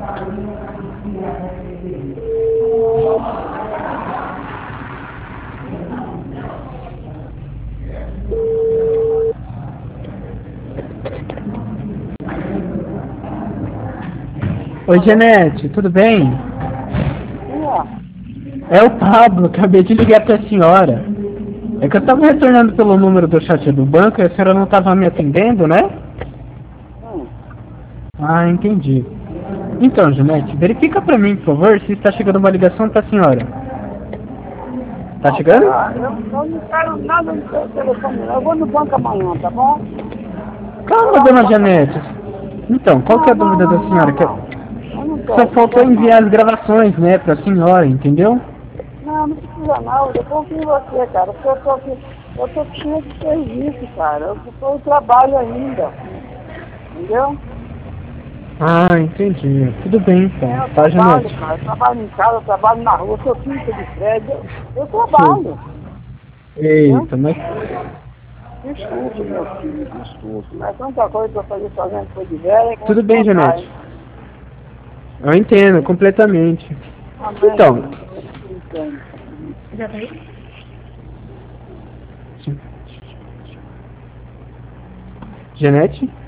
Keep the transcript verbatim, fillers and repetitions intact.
Oi, Janete, tudo bem? É o Pablo, acabei de ligar para a senhora. É que eu estava retornando pelo número do chat do banco e a senhora não estava me atendendo, né? Ah, entendi. Então, Janete, verifica para mim, por favor, se está chegando uma ligação para a senhora. Tá chegando? Eu, eu não quero nada no seu telefone, não. Eu vou no banco amanhã, tá bom? Calma, dona Janete. Então, qual que é Não, a não, dúvida da não, não, senhora? Que não. Eu não só quero, não faltou quero enviar não. as gravações, né, para a senhora, entendeu? Não, não precisa não. Eu confio em você, cara. Porque eu tô aqui, eu tô cheio de serviço, cara. Eu tô em trabalho ainda. Entendeu? Ah, entendi. Tudo bem, então. É, eu Tá, trabalho, Janete? cara. Eu trabalho em casa, eu trabalho na rua, eu sou quinta de prédio. Eu, eu Sim. trabalho. Entendeu? Eita, mas... Desculpe, meu filho, desculpe. Mas tanta coisa pra fazer sozinho foi de velha que Tudo você bem, não Janete. sai. Eu entendo, completamente. Amém, Então... cara. Eu entendo. Já veio? Sim. Janete?